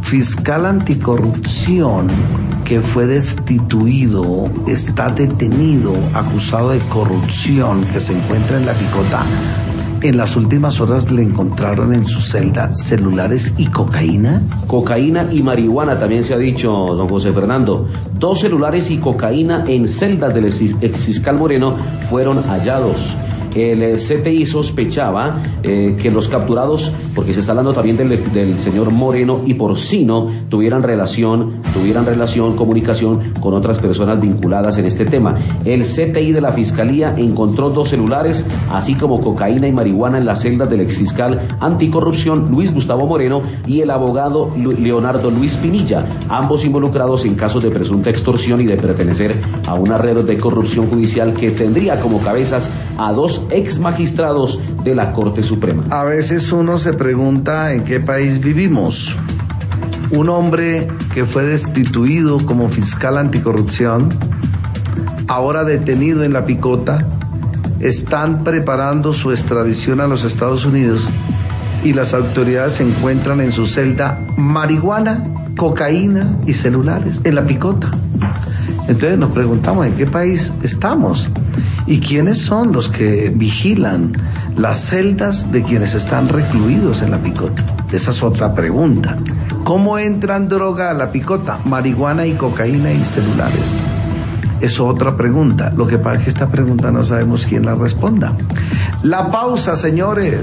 fiscal anticorrupción que fue destituido, está detenido, acusado de corrupción, que se encuentra en La Picota. En las últimas horas le encontraron en su celda celulares y cocaína. Cocaína y marihuana también se ha dicho, don José Fernando. 2 celulares y cocaína en celdas del exfiscal Moreno fueron hallados. El CTI sospechaba que los capturados, porque se está hablando también del señor Moreno y Porcino, tuvieran relación, comunicación con otras personas vinculadas en este tema. El CTI de la Fiscalía encontró 2 celulares, así como cocaína y marihuana en las celdas del exfiscal anticorrupción Luis Gustavo Moreno y el abogado Leonardo Luis Pinilla, ambos involucrados en casos de presunta extorsión y de pertenecer a una red de corrupción judicial que tendría como cabezas a 2 ex magistrados de la Corte Suprema. A veces uno se pregunta en qué país vivimos. Un hombre que fue destituido como fiscal anticorrupción, ahora detenido en La Picota, están preparando su extradición a los Estados Unidos y las autoridades encuentran en su celda marihuana, cocaína y celulares en La Picota. Entonces nos preguntamos en qué país estamos y quiénes son los que vigilan las celdas de quienes están recluidos en La Picota. Esa es otra pregunta. ¿Cómo entran droga a La Picota? Marihuana y cocaína y celulares. Es otra pregunta. Lo que pasa es que esta pregunta no sabemos quién la responda. La pausa, señores.